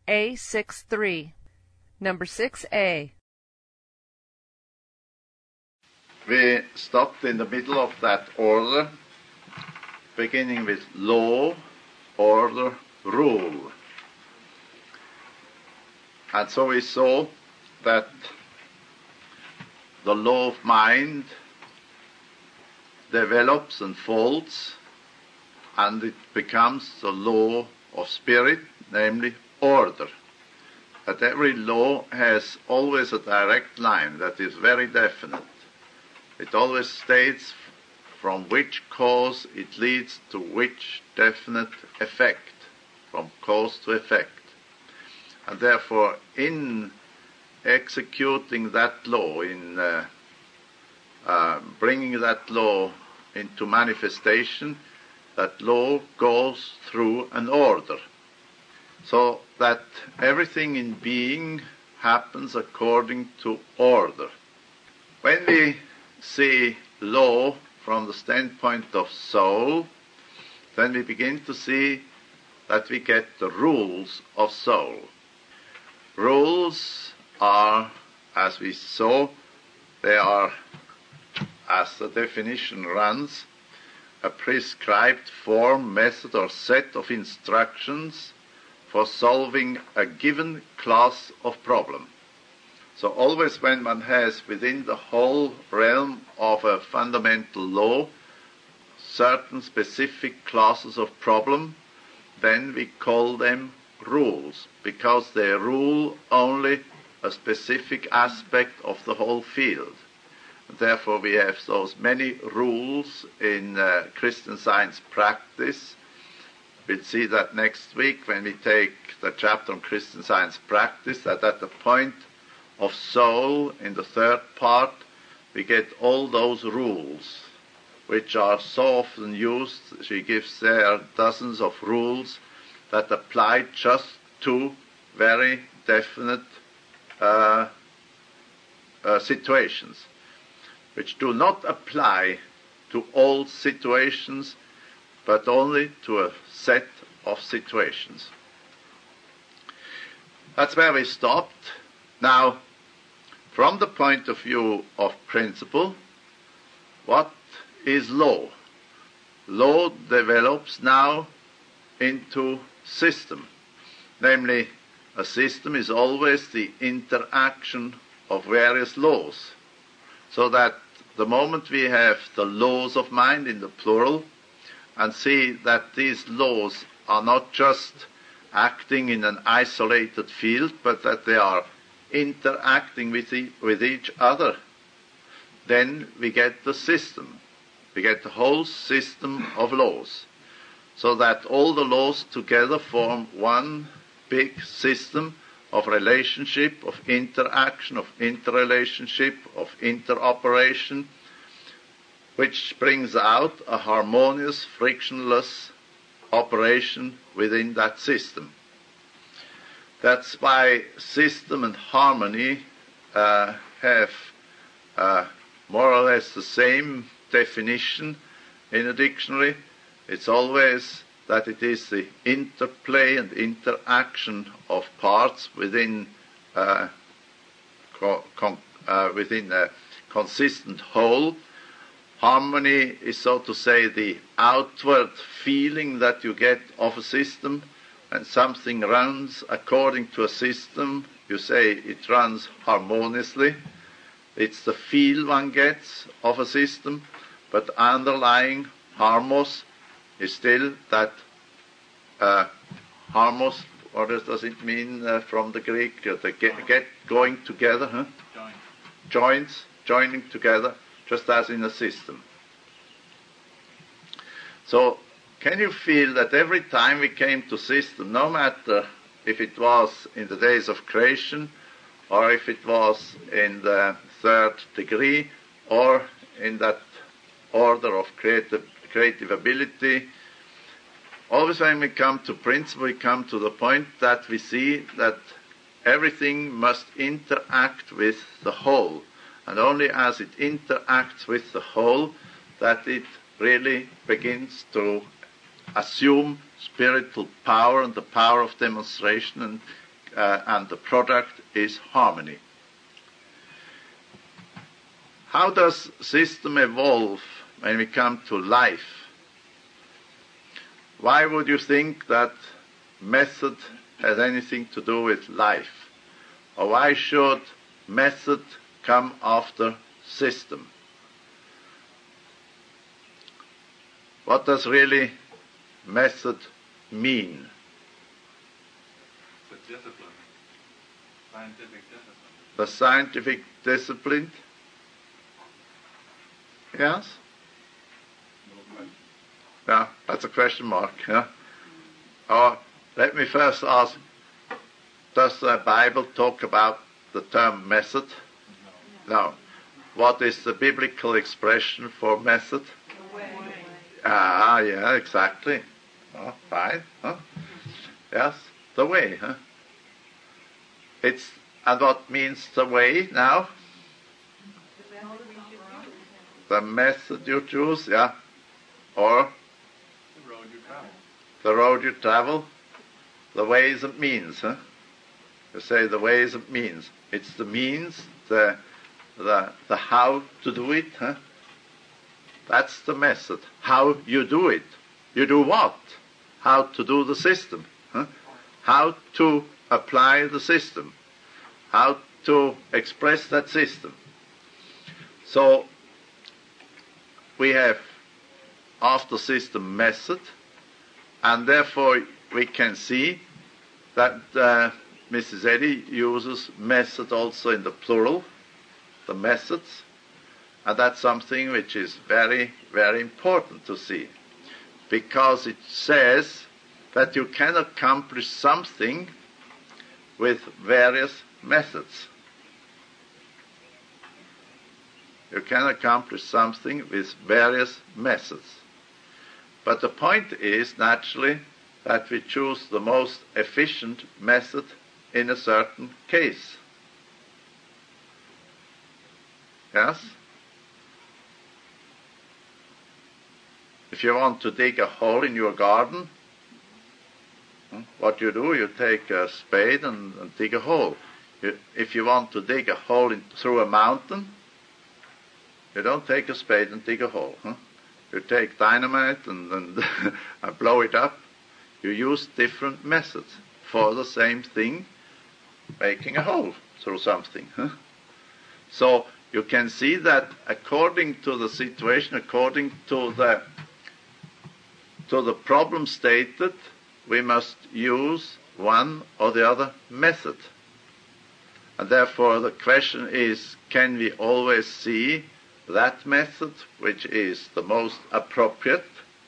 A63. Number 6A. We stopped in the middle of that order, beginning with law, order, rule. And so we saw that the law of mind develops and folds, and it becomes the law of spirit, namely order. That every law has always a direct line that is very definite. It always states from which cause it leads to which definite effect, from cause to effect. And therefore, in executing that law, in bringing that law into manifestation, that law goes through an order, so that everything in being happens according to order. When we see law from the standpoint of soul, then we begin to see that we get the rules of soul. Rules are, as we saw, they are, as the definition runs, a prescribed form, method, or set of instructions for solving a given class of problem. So always when one has within the whole realm of a fundamental law certain specific classes of problem, then we call them rules, because they rule only a specific aspect of the whole field. Therefore we have those many rules in Christian Science practice. We'll see that next week when we take the chapter on Christian Science practice, that at the point of soul, in the third part, we get all those rules, which are so often used. She gives there dozens of rules that apply just to very definite situations, which do not apply to all situations, but only to a set of situations. That's where we stopped. Now, from the point of view of principle, what is law? Law develops now into system. Namely, a system is always the interaction of various laws. So that the moment we have the laws of mind in the plural, and see that these laws are not just acting in an isolated field, but that they are interacting with each other, then we get the system. We get the whole system of laws, so that all the laws together form one big system of relationship, of interaction, of interrelationship, of interoperation, which brings out a harmonious, frictionless operation within that system. That's why system and harmony have more or less the same definition in a dictionary. It's always that it is the interplay and interaction of parts within within a consistent whole. Harmony is, so to say, the outward feeling that you get of a system. When something runs according to a system, you say it runs harmoniously. It's the feel one gets of a system, but underlying harmos is still that harmos. What does it mean from the Greek? The get going together, huh? Joints, joining together, just as in a system. So, can you feel that every time we came to system, no matter if it was in the days of creation, or if it was in the third degree, or in that order of creative ability, always when we come to principle, we come to the point that we see that everything must interact with the whole. And only as it interacts with the whole that it really begins to assume spiritual power and the power of demonstration and and the product is harmony. How does system evolve when we come to life? Why would you think that method has anything to do with life? Or why should method come after system? What does really method mean? The discipline, scientific discipline. The scientific discipline? Yes? Yeah, that's a question mark. Yeah? Or let me first ask, does the Bible talk about the term method? No. What is the biblical expression for method? The way. Ah, yeah, exactly. Oh, fine. Huh? Yes, the way. Huh? And what means the way now? The method you choose, yeah. Or The road you travel. the road you travel. The ways and means, huh? You say the ways and means. It's the means, the how to do it, huh? That's the method. How you do it. You do what? How to do the system. Huh? How to apply the system. How to express that system. So, we have after system method, and therefore we can see that Mrs. Eddy uses method also in the plural, the methods, and that's something which is very, very important to see, because it says that you can accomplish something with various methods. You can accomplish something with various methods. But the point is, naturally, that we choose the most efficient method in a certain case. Yes? If you want to dig a hole in your garden, what you do, you take a spade and dig a hole. If you want to dig a hole through a mountain, you don't take a spade and dig a hole. Huh? You take dynamite and blow it up. You use different methods for the same thing, making a hole through something. Huh? So you can see that according to the situation, according to the problem stated, we must use one or the other method. And therefore the question is, can we always see that method which is the most appropriate?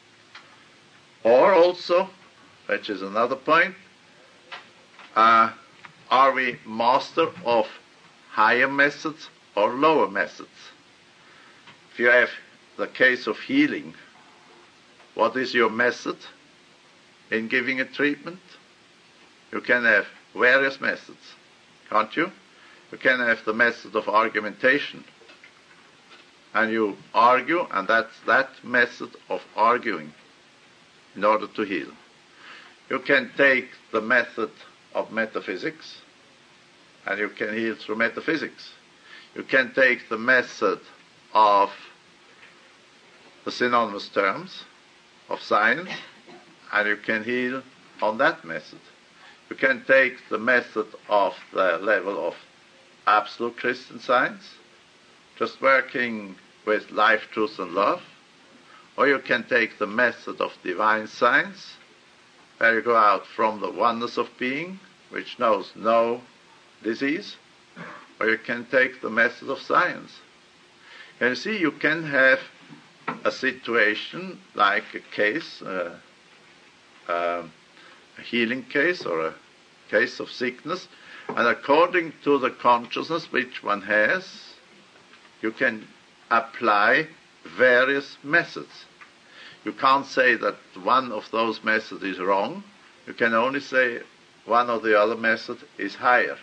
Or also, which is another point, are we master of higher methods or lower methods? If you have the case of healing, what is your method in giving a treatment? You can have various methods, can't you? You can have the method of argumentation, and you argue, and that's that method of arguing in order to heal. You can take the method of metaphysics, and you can heal through metaphysics. You can take the method of the synonymous terms of science, and you can heal on that method. You can take the method of the level of absolute Christian Science, just working with life, truth, and love, or you can take the method of divine science, where you go out from the oneness of being, which knows no disease, or you can take the method of science. And you see, you can have a situation like a case, a healing case or a case of sickness, and according to the consciousness which one has, you can apply various methods. You can't say that one of those methods is wrong. You can only say one or the other method is higher.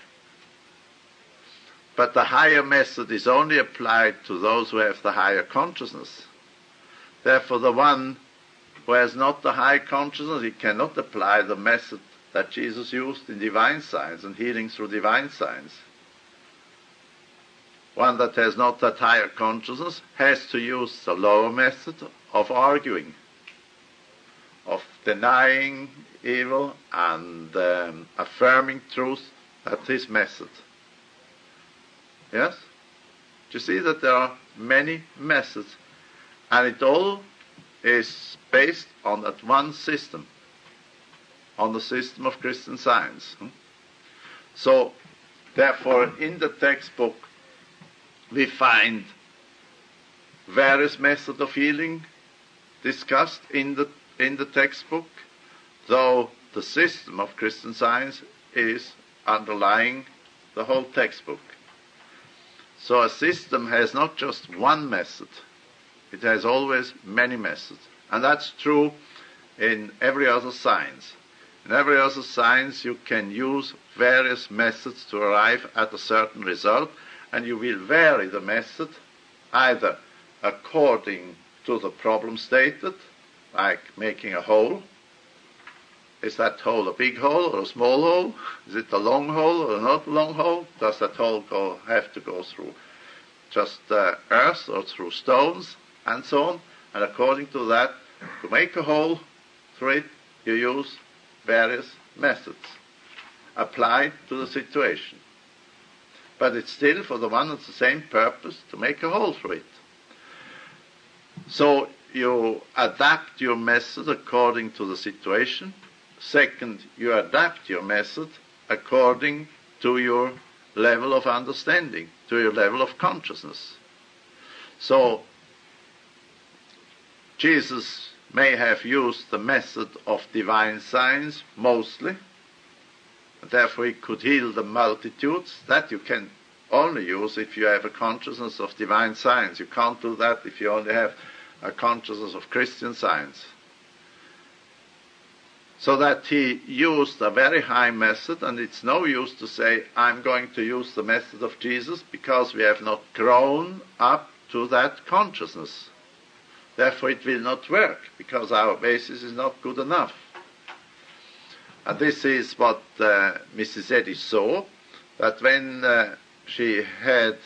But the higher method is only applied to those who have the higher consciousness. Therefore, the one who has not the high consciousness, he cannot apply the method that Jesus used in divine signs and healing through divine signs. One that has not that higher consciousness has to use the lower method of arguing, of denying evil and affirming truth. That's his method. Yes? Do you see that there are many methods, and it all is based on that one system, on the system of Christian Science. So, therefore, in the textbook we find various methods of healing discussed in the textbook, though the system of Christian Science is underlying the whole textbook. So a system has not just one method, it has always many methods. And that's true in every other science. In every other science you can use various methods to arrive at a certain result, and you will vary the method either according to the problem stated, like making a hole. Is that hole a big hole or a small hole? Is it a long hole or not a long hole? Does that hole have to go through just earth or through stones, and so on? And according to that, to make a hole through it, you use various methods applied to the situation. But it's still for the one and the same purpose, to make a hole through it. So you adapt your method according to the situation. Second, you adapt your method according to your level of understanding, to your level of consciousness. So Jesus may have used the method of divine signs mostly, therefore he could heal the multitudes. That you can only use if you have a consciousness of divine science. You can't do that if you only have a consciousness of Christian science. So that he used a very high method, and it's no use to say, I'm going to use the method of Jesus, because we have not grown up to that consciousness. Therefore it will not work, because our basis is not good enough. And this is what Mrs. Eddy saw, that when she had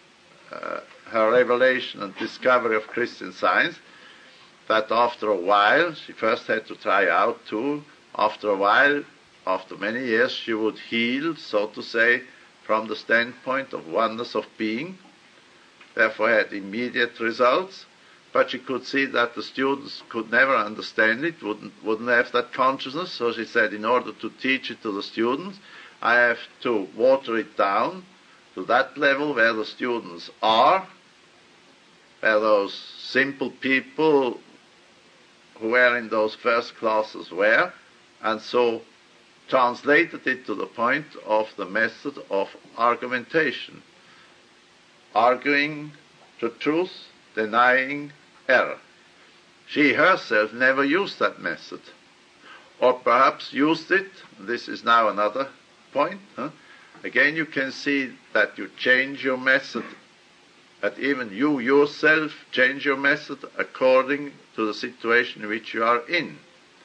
her revelation and discovery of Christian Science, that after a while, she first had to try out too, after a while, after many years, she would heal, so to say, from the standpoint of oneness of being, therefore had immediate results, but she could see that the students could never understand it, wouldn't have that consciousness, so she said, in order to teach it to the students, I have to water it down to that level where the students are, where those simple people who were in those first classes were, and so translated it to the point of the method of argumentation. Arguing the truth, denying error. She herself never used that method, or perhaps used it. This is now another point. Again, you can see that you change your method, that even you yourself change your method according to the situation in which you are in.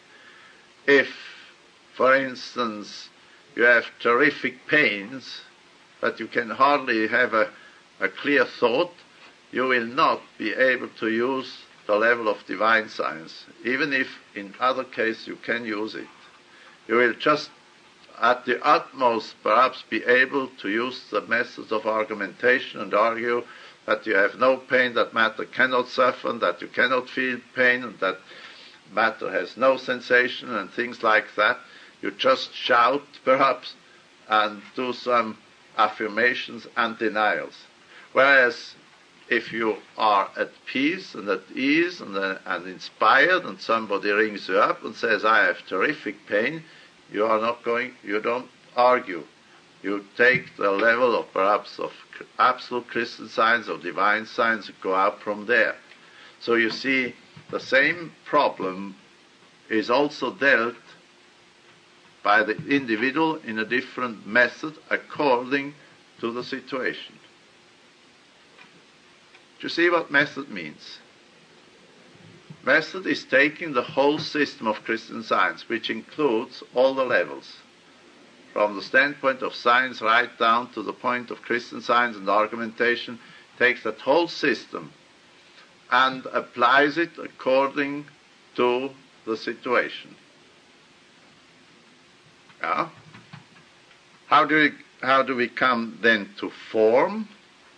If, for instance, you have terrific pains, but you can hardly have a clear thought, you will not be able to use the level of divine science, even if in other cases you can use it. You will just at the utmost perhaps be able to use the methods of argumentation and argue that you have no pain, that matter cannot suffer, and that you cannot feel pain, and that matter has no sensation, and things like that. You just shout, perhaps, and do some affirmations and denials. Whereas if you are at peace and at ease and inspired, and somebody rings you up and says, I have terrific pain, you don't argue. You take the level of perhaps of absolute Christian science or divine science and go out from there. So you see, the same problem is also dealt by the individual in a different method according to the situation. Do you see what method means? method is taking the whole system of Christian Science, which includes all the levels, from the standpoint of science right down to the point of Christian Science and argumentation, takes that whole system and applies it according to the situation. Yeah? How do we come then to form?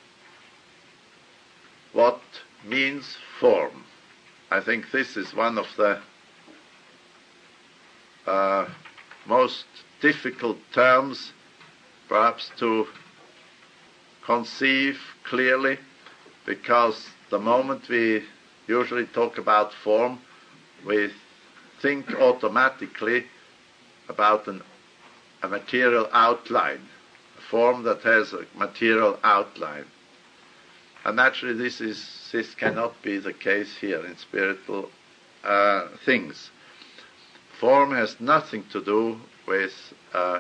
What means form? I think this is one of the most difficult terms perhaps to conceive clearly, because the moment we usually talk about form, we think automatically about a material outline, a form that has a material outline. And naturally this cannot be the case here in spiritual things. Form has nothing to do with,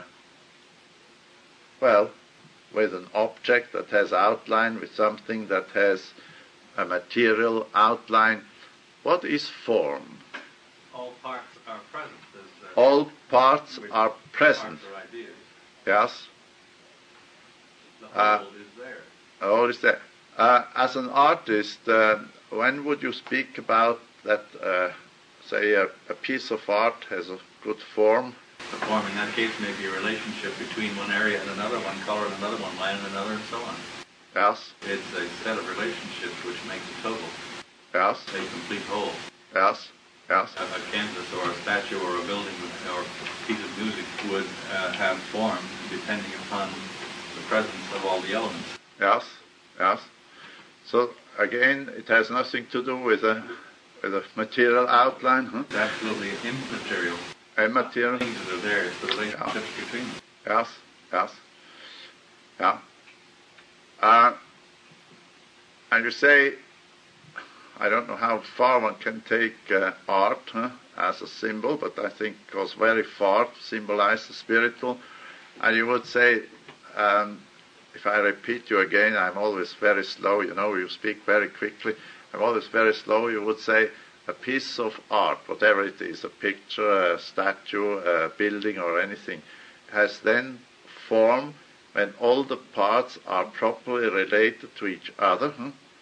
with an object that has outline, with something that has a material outline. What is form? All parts are present. All parts are present. Parts are ideas. Yes. The whole is there. All is there. As an artist, when would you speak about that, say, a piece of art has a good form? The form in that case may be a relationship between one area and another, one color and another, one line and another, and so on. Yes. It's a set of relationships which makes a total. Yes. A complete whole. Yes. Yes. A canvas or a statue or a building or a piece of music would have form depending upon the presence of all the elements. Yes. Yes. So again, it has nothing to do with a material outline. Huh? It's absolutely immaterial. Immaterial. Things that are there, it's the relationships between them. Yes. Yes. Yeah. And you say, I don't know how far one can take art as a symbol, but I think it goes very far to symbolize the spiritual. And you would say, if I repeat you again, I'm always very slow, you speak very quickly. I'm always very slow. You would say a piece of art, whatever it is, a picture, a statue, a building or anything, has then form when all the parts are properly related to each other.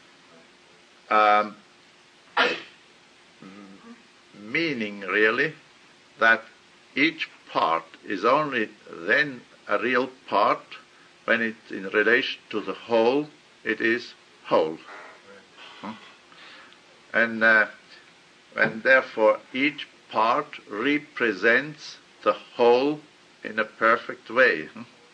Meaning really that each part is only then a real part when it's in relation to the whole, it is whole. And when therefore each part represents the whole in a perfect way.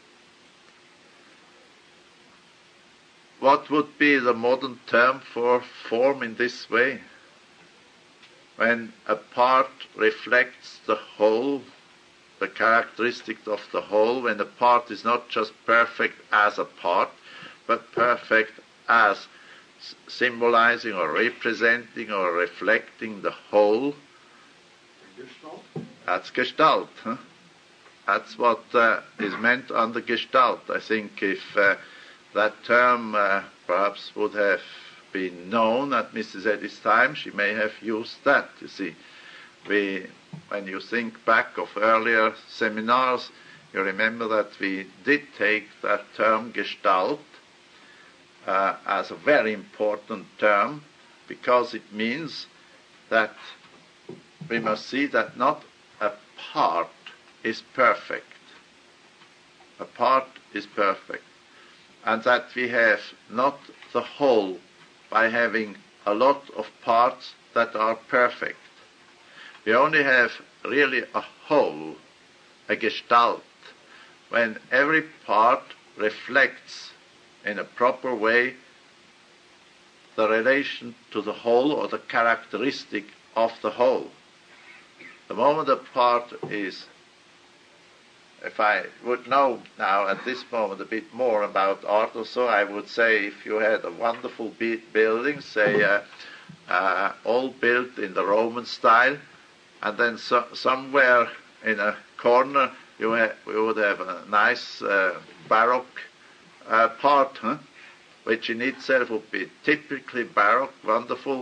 What would be the modern term for form in this way? When a part reflects the whole, the characteristics of the whole, when the part is not just perfect as a part, but perfect as symbolizing or representing or reflecting the whole. Gestalt? That's Gestalt. That's what is meant under Gestalt. I think if that term perhaps would have been known at Mrs. Eddy's time, she may have used that, you see. When you think back of earlier seminars, you remember that we did take that term Gestalt as a very important term, because it means that we must see that not a part is perfect. A part is perfect. And that we have not the whole by having a lot of parts that are perfect. We only have really a whole, a Gestalt, when every part reflects in a proper way the relation to the whole or the characteristic of the whole. The moment a part is, if I would know now at this moment a bit more about art or so, I would say if you had a wonderful building, say all built in the Roman style, and then somewhere in a corner we would have a nice Baroque part, which in itself would be typically Baroque, wonderful.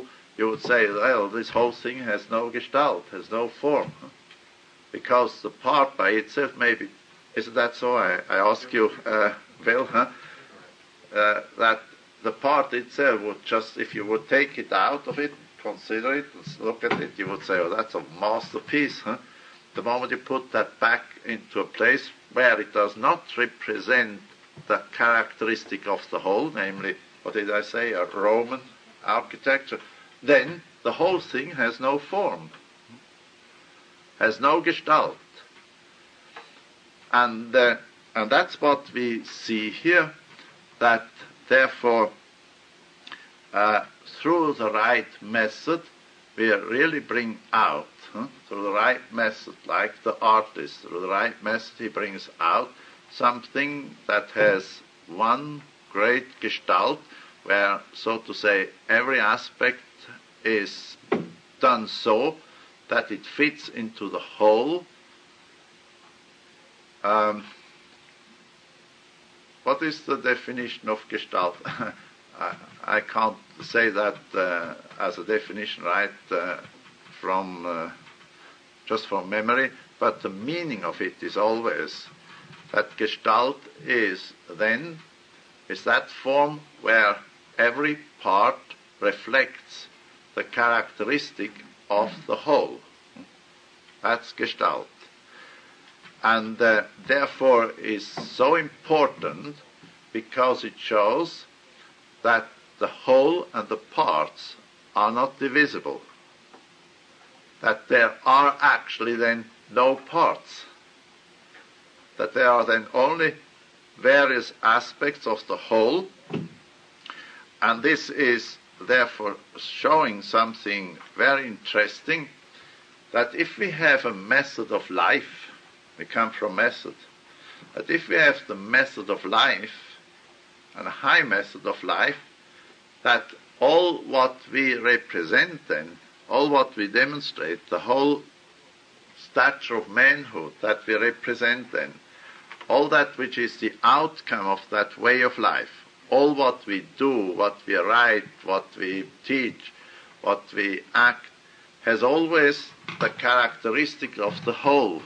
you would say, well, this whole thing has no gestalt, has no form, because the part by itself maybe, isn't that so? I ask you, Bill, that the part itself would just, if you would take it out of it, consider it, look at it, you would say, oh, that's a masterpiece. The moment you put that back into a place where it does not represent the characteristic of the whole, namely, what did I say, a Roman architecture, then the whole thing has no form, has no gestalt. And that's what we see here, that therefore through the right method we really bring out, through the right method, like the artist, through the right method he brings out something that has one great gestalt, where, so to say, every aspect is done so that it fits into the whole. What is the definition of gestalt? I can't say that as a definition right from just from memory, but the meaning of it is always that gestalt is that form where every part reflects the characteristic of the whole. That's gestalt. And therefore is so important because it shows that the whole and the parts are not divisible, that there are actually then no parts, that there are then only various aspects of the whole, and this is therefore showing something very interesting, that if we have a method of life, we come from method, that if we have the method of life, and a high method of life, that all what we represent then, all what we demonstrate, the whole stature of manhood that we represent then, all that which is the outcome of that way of life, all what we do, what we write, what we teach, what we act, has always the characteristic of the whole.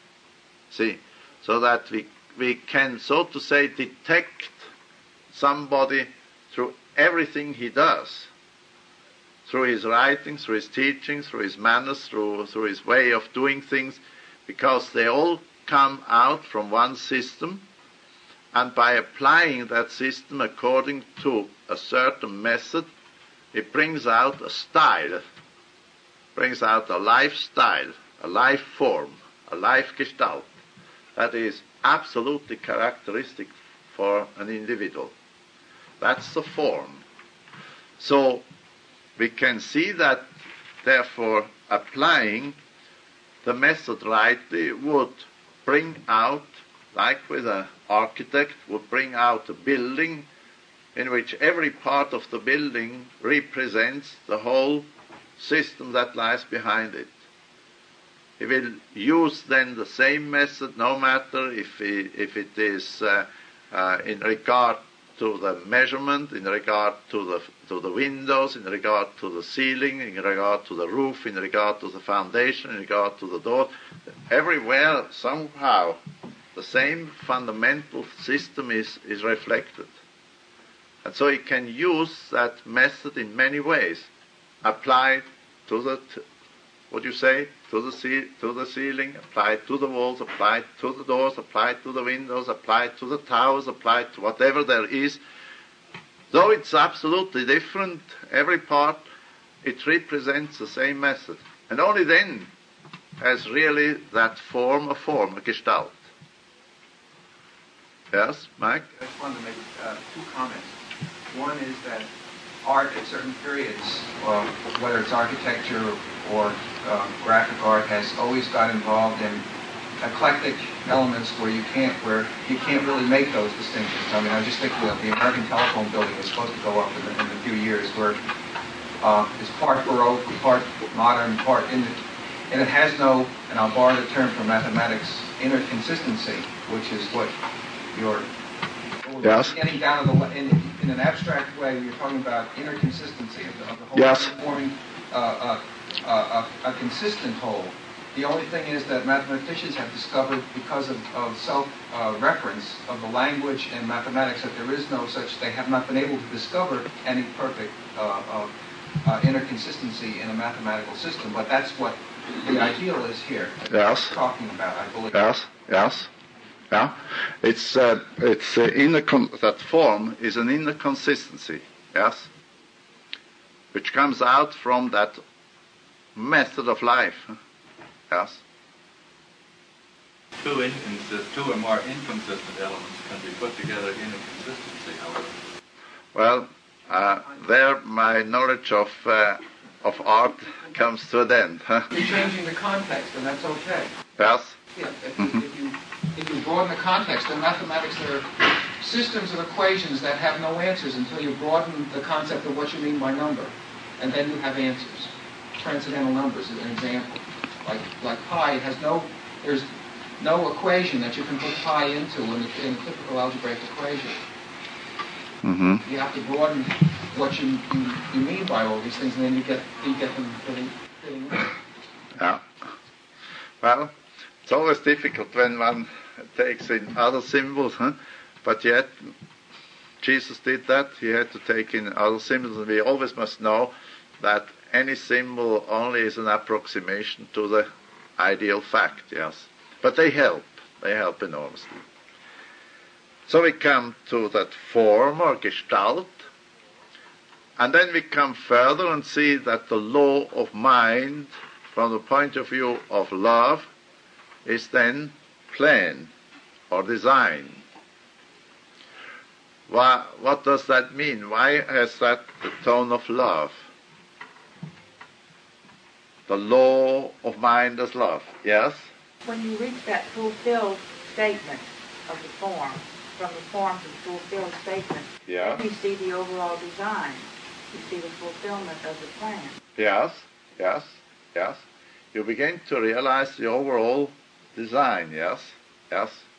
See, so that we can, so to say, detect somebody through everything he does, through his writing, through his teaching, through his manners, through his way of doing things, because they all come out from one system, and by applying that system according to a certain method, it brings out a style, brings out a lifestyle, a life form, a life gestalt that is absolutely characteristic for an individual. That's the form. So we can see that, therefore, applying the method rightly would bring out, like with an architect, would bring out a building in which every part of the building represents the whole system that lies behind it. He will use then the same method, no matter if it is in regard to the measurement, in regard to the windows, in regard to the ceiling, in regard to the roof, in regard to the foundation, in regard to the door. Everywhere, somehow, the same fundamental system is reflected. And so he can use that method in many ways, applied to the, to the ceiling, applied to the walls, applied to the doors, applied to the windows, applied to the towers, applied to whatever there is. Though it's absolutely different, every part, it represents the same method. And only then has really that form, a gestalt. Yes, Mike? I just wanted to make two comments. One is that art at certain periods, whether it's architecture or graphic art, has always got involved in eclectic elements where you can't really make those distinctions. I mean, I was just thinking of the American Telephone Building was supposed to go up in a few years, where it's part Baroque, part modern, part and it has no, and I'll borrow the term from mathematics, inner consistency, which is what your we're Yes. getting down to in an abstract way, you're talking about inner consistency of the whole, Yes. forming a consistent whole. The only thing is that mathematicians have discovered, because of self-reference of the language and mathematics, that there is no such. They have not been able to discover any perfect inner consistency in a mathematical system. But that's what the ideal is here. Yes. Talking about, I believe. Yes, yes, yeah. It's that form is an inner consistency, yes, which comes out from that method of life, yes. Two or more inconsistent elements can be put together in a consistency, however. Well, there my knowledge of art comes to an end. Huh? You're changing the context, and that's okay. Yes. Yeah, if you broaden the context, in mathematics there are systems of equations that have no answers until you broaden the concept of what you mean by number, and then you have answers. Transcendental numbers is an example. Like pi, there's no equation that you can put pi into in a typical algebraic equation. Mm-hmm. You have to broaden what you mean by all these things, and then you get them fitting in. Yeah. Well, it's always difficult when one takes in other symbols, huh? But yet Jesus did that. He had to take in other symbols, and we always must know that any symbol only is an approximation to the ideal fact, yes. But they help enormously. So we come to that form or Gestalt, and then we come further and see that the law of mind, from the point of view of love, is then plan or design. What does that mean? Why has that the tone of love? The law of mind as love, yes? When you reach that fulfilled statement of the form, from the form to the fulfilled statement, Yeah. you see the overall design. You see the fulfillment of the plan. Yes. You begin to realize the overall design, yes.